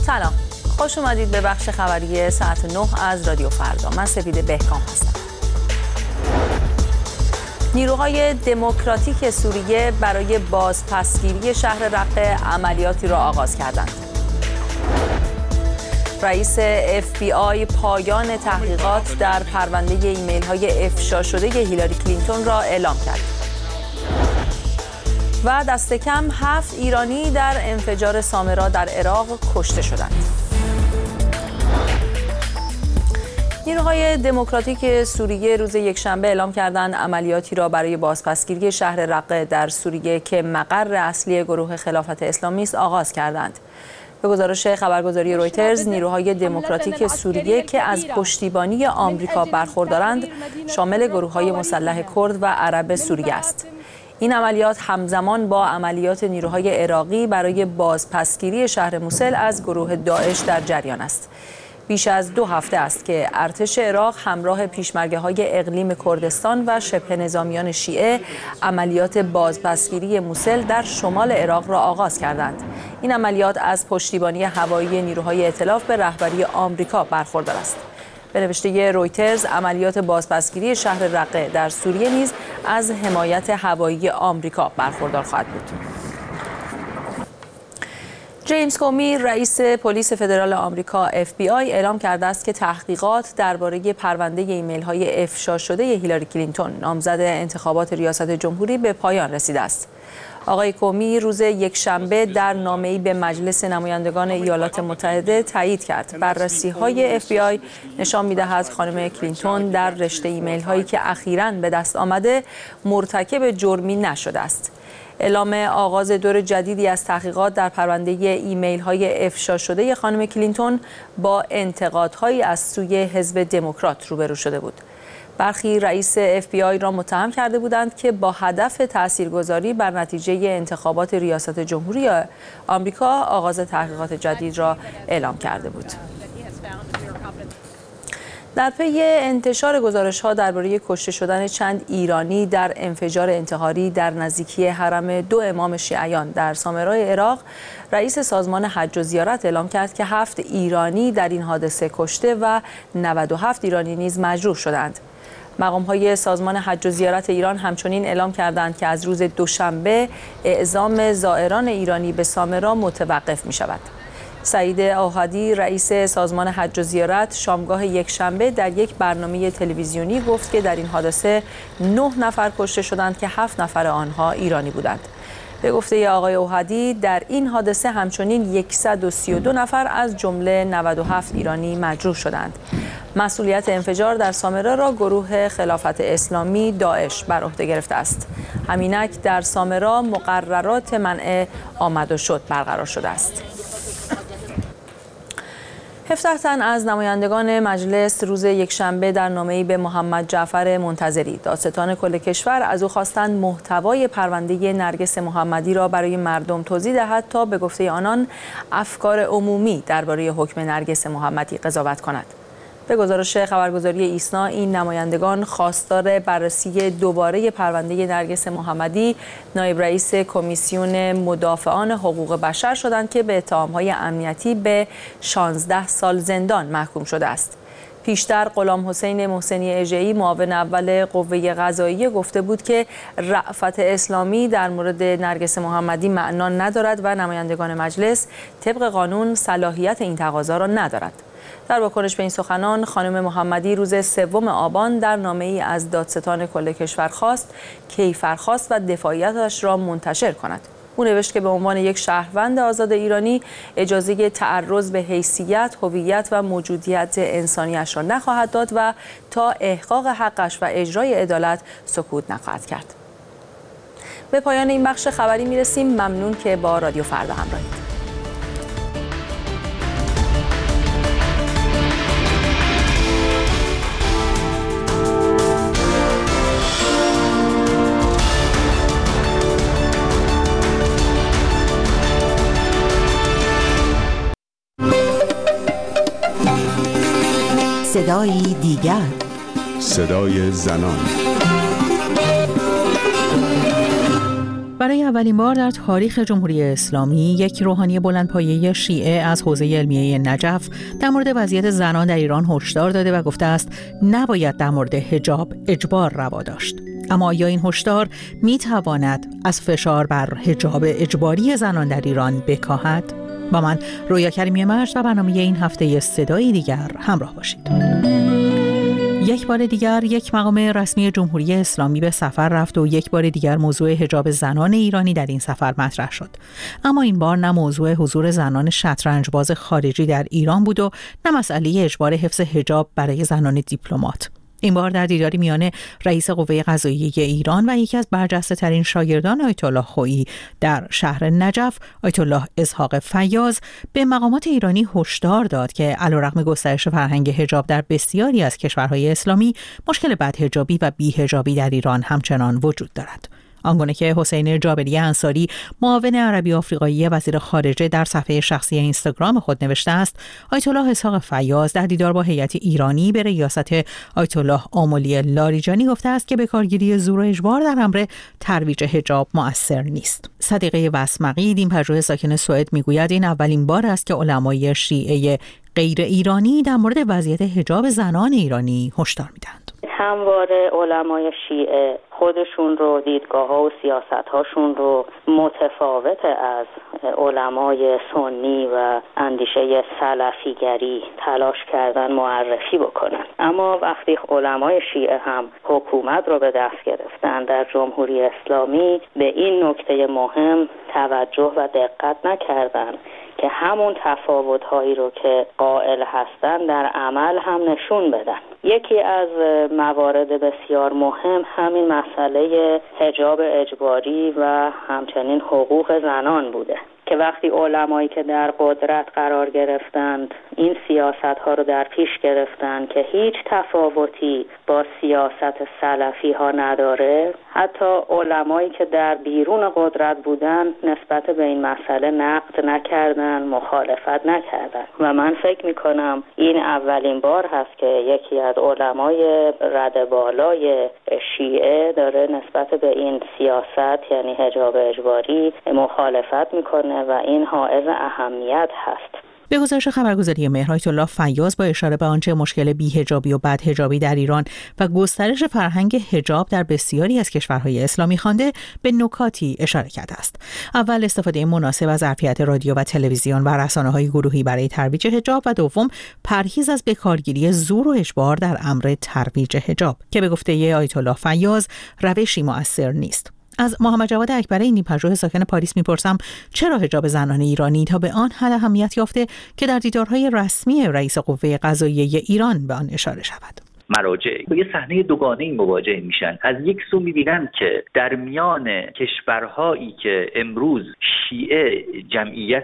سلام، خوش اومدید به بخش خبری ساعت 9 از رادیو فردا. من سپید بهکام هستم. نیروهای دموکراتیک سوریه برای بازپسگیری شهر رقه عملیاتی را آغاز کردند. رئیس FBI پایان تحقیقات در پرونده ایمیل‌های افشا شده هیلاری کلینتون را اعلام کرد. و دست کم 7 ایرانی در انفجار سامرا در عراق کشته شدند. نیروهای دموکراتیک سوریه روز یکشنبه اعلام کردند عملیاتی را برای بازپسگیری شهر رقه در سوریه که مقر اصلی گروه خلافت اسلامی است آغاز کردند. به گزارش خبرگزاری رویترز، نیروهای دموکراتیک سوریه که از پشتیبانی آمریکا برخوردارند شامل گروه‌های مسلح کرد و عرب سوریه است. این عملیات همزمان با عملیات نیروهای عراقی برای بازپسگیری شهر موسل از گروه داعش در جریان است. بیش از 2 هفته است که ارتش عراق همراه پیشمرگه‌های اقلیم کردستان و شبه نظامیان شیعه عملیات بازپسگیری موسل در شمال عراق را آغاز کردند. این عملیات از پشتیبانی هوایی نیروهای ائتلاف به رهبری آمریکا برخوردار است. به نوشته رویترز، عملیات بازپسگیری شهر رقه در سوریه نیز از حمایت هوایی آمریکا برخوردار خواهد بود. جیمز کومی، رئیس پلیس فدرال آمریکا FBI اعلام کرده است که تحقیقات درباره پرونده ایمیل‌های افشا شده هیلاری کلینتون، نامزد انتخابات ریاست جمهوری، به پایان رسیده است. آقای کومی روز یکشنبه در نامه‌ای به مجلس نمایندگان ایالات متحده تایید کرد بررسی‌های FBI نشان می‌دهد خانم کلینتون در رشته ایمیل‌هایی که اخیراً به دست آمده مرتکب جرمی نشده است. اعلام آغاز دور جدیدی از تحقیقات در پرونده ایمیل‌های افشا شده خانم کلینتون با انتقادهایی از سوی حزب دموکرات روبرو شده بود. برخی رئیس FBI را متهم کرده بودند که با هدف تاثیرگذاری بر نتیجه انتخابات ریاست جمهوری آمریکا آغاز تحقیقات جدید را اعلام کرده بود. در پی انتشار گزارش‌ها درباره کشته شدن چند ایرانی در انفجار انتحاری در نزدیکی حرم 2 امام شیعیان در سامرای عراق، رئیس سازمان حج و زیارت اعلام کرد که 7 ایرانی در این حادثه کشته و 97 ایرانی نیز مجروح شدند. مقام‌های سازمان حج و زیارت ایران همچنین اعلام کردند که از روز دوشنبه اعزام زائران ایرانی به سامرا متوقف می‌شود. سعید اوحدی، رئیس سازمان حج و زیارت، شامگاه یکشنبه در یک برنامه تلویزیونی گفت که در این حادثه 9 نفر کشته شدند که 7 نفر آنها ایرانی بودند. به گفته آقای اوحدی، در این حادثه همچنین 132 نفر از جمله 97 ایرانی مجروح شدند. مسئولیت انفجار در سامرا را گروه خلافت اسلامی داعش بر عهده گرفته است. همینک در سامرا مقررات منع آمد و شد برقرار شده است. 17 تن از نمایندگان مجلس روز یکشنبه در نامه‌ای به محمد جعفر منتظری، دادستان کل کشور، از او خواستند محتوای پرونده نرگس محمدی را برای مردم توضیح دهد تا به گفته آنان افکار عمومی درباره حکم نرگس محمدی قضاوت کند. به گزارش خبرگزاری ایسنا، این نمایندگان خواستار بررسی دوباره پرونده نرگس محمدی، نایب رئیس کمیسیون مدافعان حقوق بشر شدند که به اتهام‌های امنیتی به 16 سال زندان محکوم شده است. پیشتر غلام حسین محسنی اژه‌ای، معاون اول قوه قضاییه، گفته بود که رأفت اسلامی در مورد نرگس محمدی معنا ندارد و نمایندگان مجلس طبق قانون صلاحیت این تقاضا را ندارد. در واکنش به این سخنان، خانم محمدی روز 3 آبان در نامه‌ای از دادستان کل کشور خواست کیفرخواست و دفاعیتش را منتشر کند. او نوشت که به عنوان یک شهروند آزاد ایرانی اجازه تعرض به حیثیت، هویت و موجودیت انسانیش را نخواهد داد و تا احقاق حقش و اجرای عدالت سکوت نخواهد کرد. به پایان این بخش خبری میرسیم. ممنون که با رادیو فردا همراهید. صدای دیگر، صدای زنان. برای اولین بار در تاریخ جمهوری اسلامی یک روحانی بلندپایه شیعه از حوزه علمیه نجف در مورد وضعیت زنان در ایران هشدار داده و گفته است نباید در مورد حجاب اجبار روا داشت. اما آیا این هشدار میتواند از فشار بر حجاب اجباری زنان در ایران بکاهد؟ با من رویا کریمی مجد و برنامه این هفته صدای دیگر همراه باشید. یک بار دیگر یک مقام رسمی جمهوری اسلامی به سفر رفت و یک بار دیگر موضوع حجاب زنان ایرانی در این سفر مطرح شد. اما این بار نه موضوع حضور زنان شطرنجباز خارجی در ایران بود و نه مسئله اجبار حفظ حجاب برای زنان دیپلمات. این بار در دیداری میان رئیس قوه قضاییه ایران و یکی از برجسته‌ترین شاگردان آیت الله خویی در شهر نجف، آیت الله اسحاق فیاض، به مقامات ایرانی هشدار داد که علیرغم گسترش فرهنگ حجاب در بسیاری از کشورهای اسلامی، مشکل بدحجابی و بی‌حجابی در ایران همچنان وجود دارد. آنگونه که حسین جابری انصاری، معاون عربی آفریقایی وزیر خارجه، در صفحه شخصی اینستاگرام خود نوشته است، آیت الله اسحاق فیاض در دیدار با هیئت ایرانی به ریاست آیت الله آملی لاریجانی گفته است که بکارگیری زور و اجبار در امر ترویج حجاب مؤثر نیست. صدیقه وسمقی، دین پژوه ساکن سوئد، میگوید این اولین بار است که علمای شیعه غیر ایرانی در مورد وضعیت حجاب زنان ایرانی هشدار میدهند. همواره علمای شیعه خودشون رو، دیدگاه‌ها و سیاست‌هاشون رو متفاوت از علمای سنی و اندیشه سلفیگری تلاش کردن معرفی بکنن. اما وقتی علمای شیعه هم حکومت رو به دست گرفتن در جمهوری اسلامی، به این نکته مهم توجه و دقت نکردن که همون تفاوت‌هایی رو که قائل هستن در عمل هم نشون بدن. یکی از موارد بسیار مهم همین مسئله حجاب اجباری و همچنین حقوق زنان بوده که وقتی علمایی که در قدرت قرار گرفتند این سیاست‌ها رو در پیش گرفتند که هیچ تفاوتی با سیاست سلفی ها نداره، حتی علمایی که در بیرون قدرت بودن نسبت به این مسئله نقد نکردن، مخالفت نکردن. و من فکر میکنم این اولین بار هست که یکی از علمای رده بالای شیعه داره نسبت به این سیاست، یعنی حجاب اجباری، مخالفت میکنه و این حائز اهمیت هست. به گزارش خبرگزاری مهر، آیت الله فیاض با اشاره به آنچه مشکل بی‌حجابی و بدحجابی در ایران و گسترش فرهنگ حجاب در بسیاری از کشورهای اسلامی خوانده، به نکاتی اشاره کرده است. اول، استفاده مناسب از ظرفیت رادیو و تلویزیون و رسانه‌های گروهی برای ترویج حجاب و دوم، پرهیز از بکارگیری زور و اجبار در امر ترویج حجاب که به گفته آیت الله فیاض روشی مؤثر نیست. از محمد جواد اکبری، دین پژوه ساکن پاریس، میپرسم چرا حجاب زنان ایرانی تا به آن حد اهمیت یافته که در دیدارهای رسمی رئیس قوه قضاییه ایران به آن اشاره شود؟ مراجع با یه صحنه دوگانه‌ای مواجه میشن. از یک سو میبینن که در میان کشورهایی که امروز شیعه جمعیت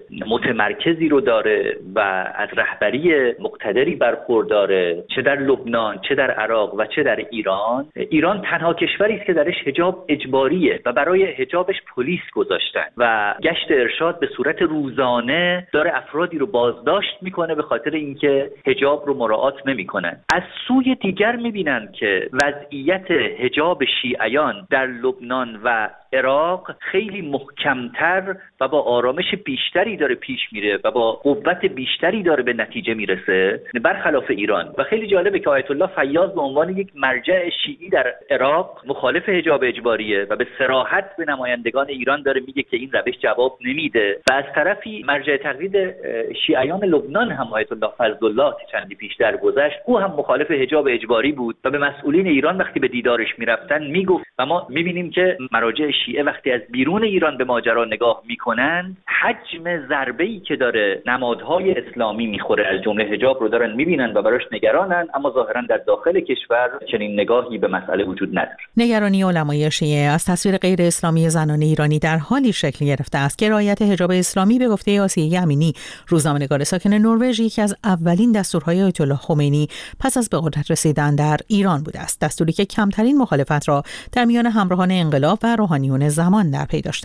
متمرکزی رو داره و از رهبری مقتدری برخورداره، چه در لبنان، چه در عراق و چه در ایران تنها کشوری است که درش حجاب اجباریه و برای حجابش پلیس گذاشتن و گشت ارشاد به صورت روزانه داره افرادی رو بازداشت میکنه به خاطر اینکه حجاب رو مراعات نمیکنن. از سوی دیگر میبینن که وضعیت حجاب شیعیان در لبنان و عراق خیلی محکمتر و با آرامش بیشتری داره پیش میره و با قوت بیشتری داره به نتیجه میرسه برخلاف ایران. و خیلی جالبه که آیت الله فیاض به عنوان یک مرجع شیعی در عراق مخالف حجاب اجباریه و به صراحت به نمایندگان ایران داره میگه که این روش جواب نمیده. و از طرفی مرجع تقلید شیعیان لبنان هم آیت الله فضل الله که چندی پیش درگذشت، او هم مخالف حجاب اجباری بود و به مسئولین ایران وقتی به دیدارش میرفتن میگفت. و ما میبینیم که مراجع شیعه وقتی از بیرون ایران به ماجرا نگاه میکنن، حجم ضربه‌ای که داره نمادهای اسلامی میخوره از جمله حجاب رو دارن میبینن و براش نگرانن، اما ظاهرا در داخل کشور چنین نگاهی به مسئله وجود نداره. نگرانی علمای شیعه از تصویر غیر اسلامی زنان ایرانی در حالی شکل گرفته است که رعایت حجاب اسلامی به گفته آسیه امینی، روزنامه‌نگار ساکن نروژ، یکی از اولین دستورهای آیت الله خمینی پس از به قدرت رسیدن در ایران بوده است. دستوری که کمترین مخالفت را در میان همراهان انقلاب و روحانیون زمان در پی داشته است.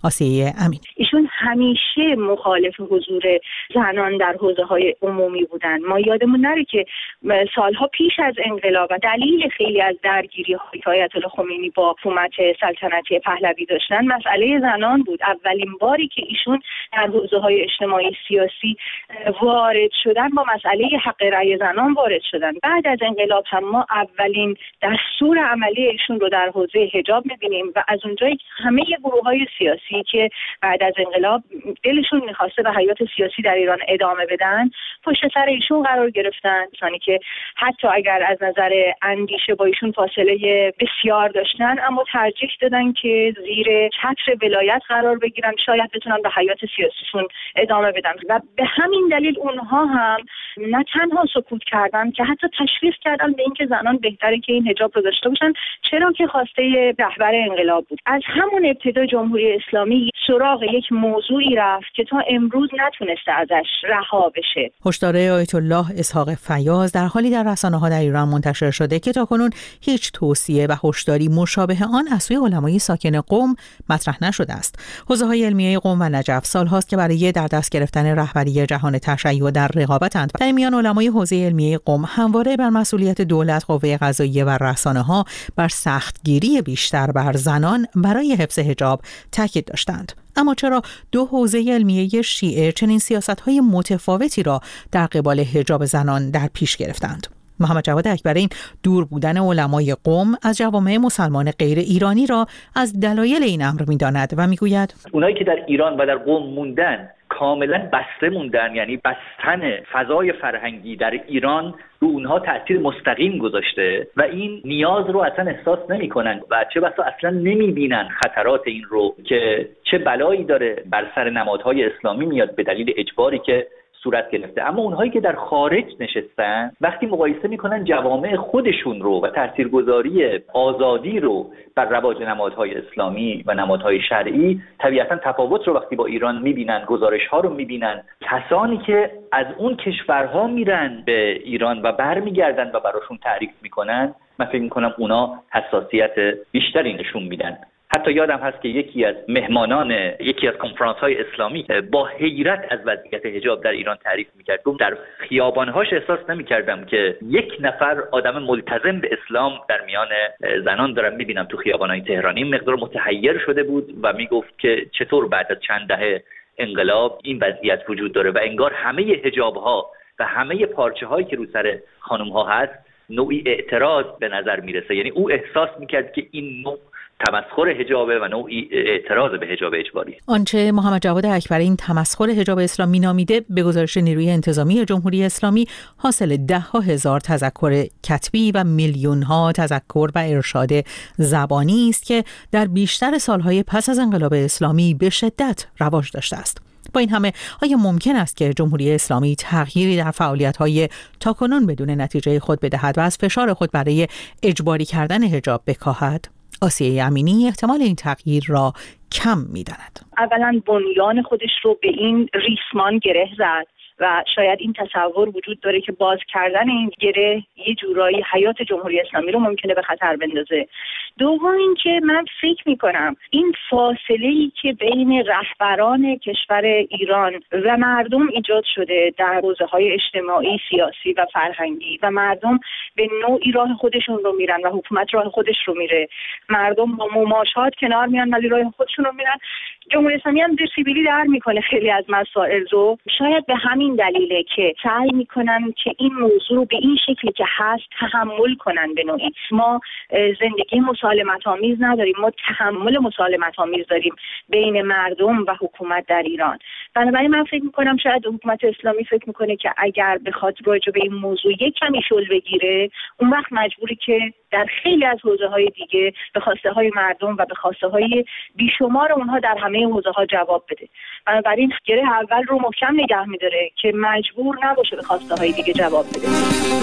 آسیه امین. ایشون همیشه مخالف حضور زنان در حوزه‌های عمومی بودن. ما یادمون نره که سالها پیش از انقلاب و دلیل خیلی از درگیری‌های آیت الله خمینی با حکومت سلطنتی پهلوی داشتن مسئله زنان بود. اولین باری که ایشون در حوزه‌های اجتماعی سیاسی وارد شدن با مسئله حق رأی زنان وارد شدن. بعد از انقلاب هم ما اولین دستور عملی ایشون رو در حوزه حجاب می‌بینیم و از اونجایی که همه گروه‌های سیاسی که بعد از انقلاب دلشون می‌خواسته به حیات سیاسی در ایران ادامه بدن پشت سر ایشون قرار گرفتن، کسانی که حتی اگر از نظر اندیشه با ایشون فاصله بسیار داشتن اما ترجیح دادن که زیر چتر ولایت قرار بگیرن، شاید بتونن به حیات سیاسیشون ادامه بدن و به همین دلیل اونها هم نه تنها سکوت کردن که حتی تشویق کردن به اینکه زنان بهتره که این حجاب رو داشته باشن، چرا که خواسته رهبر انقلاب بود. از همون ابتدا جمهوری اسلامی سراغ یک موضوعی رفت که تا امروز نتونسته ازش رها بشه. هشدار آیت الله اسحاق فیاض در حالی در رسانه‌ها در ایران منتشر شده که تاکنون هیچ توصیه و هشداری مشابه آن از سوی علمای ساکن قم مطرح نشده است. حوزه‌های علمیه قم و نجف سال‌هاست که برای در دست گرفتن رهبری جهان تشیع در رقابتند. در میان علمای حوزه علمیه قم همواره بر مسئولیت دولت، قوه قضاییه و رسانه‌ها بر سختگیری بیشتر بر زنان برای حفظ حجاب تاکید داشتند. اما چرا دو حوزه علمیه شیعه چنین سیاست‌های متفاوتی را در قبال حجاب زنان در پیش گرفتند؟ محمد جواد اکبرین دور بودن علمای قم از جوامع مسلمان غیر ایرانی را از دلایل این امر می‌داند و می‌گوید اونایی که در ایران و در قم موندن کاملا بسته موندن، یعنی بستن فضای فرهنگی در ایران رو اونها تأثیر مستقیم گذاشته و این نیاز رو اصلا احساس نمی‌کنن و چه بسا اصلا نمی‌بینن خطرات این رو که چه بلایی داره بر سر نمادهای اسلامی میاد به دلیل اجباری که صورت گرفته. اما اونهایی که در خارج نشستن وقتی مقایسه میکنن جوامع خودشون رو و تاثیرگذاری آزادی رو بر رواج نمادهای اسلامی و نمادهای شرعی، طبیعتا تفاوت رو وقتی با ایران میبینن، گزارش ها رو میبینن، کسانی که از اون کشورها میرن به ایران و برمیگردن و براشون تعریف میکنن، من فکر میکنم اونا حساسیت بیشتری نشون میدن. حتی یادم هست که یکی از مهمانان یکی از کنفرانس‌های اسلامی با حیرت از وضعیت حجاب در ایران تعریف می‌کرد. گفت در خیابان‌هاش احساس نمی‌کردم که یک نفر آدم ملتزم به اسلام در میان زنان دارم می‌بینم تو خیابان‌های تهرانی. مقدار متحیر شده بود و میگفت که چطور بعد از چند دهه انقلاب این وضعیت وجود داره و انگار همه حجاب‌ها و همه پارچه‌هایی که رو سر خانم‌ها هست نوعی اعتراض به نظر میرسه. یعنی او احساس می‌کرد که این نوع تمسخر حجابه و نوعی اعتراض به حجاب اجباری. آنچه محمد جواد اکبرین تمسخر حجاب اسلامی نامیده به گزارش نیروی انتظامی جمهوری اسلامی حاصل 10,000 تذکر کتبی و میلیون‌ها تذکر و ارشاد زبانی است که در بیشتر سالهای پس از انقلاب اسلامی به شدت رواج داشته است. با این همه آیا ممکن است که جمهوری اسلامی تغییری در فعالیت‌های تاکنون بدون نتیجه خود بدهد و از فشار خود برای اجباری کردن حجاب بکاهد؟ آسیه امینی احتمال این تغییر را کم می‌داند. اولا بنیان خودش رو به این ریسمان گره زد و شاید این تصور وجود داره که باز کردن این گره یه جورایی حیات جمهوری اسلامی رو ممکنه به خطر بندازه. دوم اینکه من فکر میکنم این فاصله‌ای که بین رهبران کشور ایران و مردم ایجاد شده در حوزه‌های اجتماعی، سیاسی و فرهنگی و مردم به نوعی راه خودشون رو میرن و حکومت راه خودش رو میره، مردم با مماشات کنار میان ولی راه خودشون رو میرن. جمهوری اسلامی هم سیبیلی در میکنه خیلی از مسائل رو. شاید به همین دلیله که سعی میکنن که این موضوع رو به این شکلی که هست تحمل کنن. به نوعی ما زندگی مسالمت آمیز نداریم، ما تحمل مسالمت آمیز داریم بین مردم و حکومت در ایران. بنابراین من فکر میکنم شاید حکومت اسلامی فکر میکنه که اگر بخواد راجع به این موضوع یک کمی شل بگیره، اون وقت مجبوری که در خیلی از حوزه‌های دیگه به خواسته‌های مردم و به خواسته‌های بیشمار اونها در همه حوزه‌ها جواب بده. بنابراین گره اول رو محکم نگه می‌داره که مجبور نباشه به خواسته‌های دیگه جواب بده.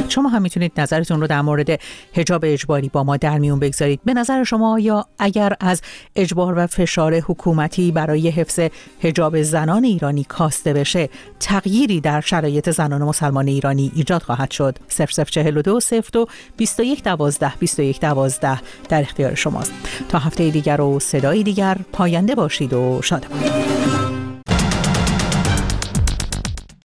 شما هم میتونید نظرتون رو در مورد حجاب اجباری با ما در میون بگذارید. به نظر شما یا اگر از اجبار و فشار حکومتی برای حفظ حجاب زنان ایرانی کاسته بشه، تغییری در شرایط زنان مسلمان ایرانی ایجاد خواهد شد؟ 0042 02 21 12 21 12 در اختیار شماست. تا هفته دیگر و صدای دیگر، پاینده باشید و شاد باشید.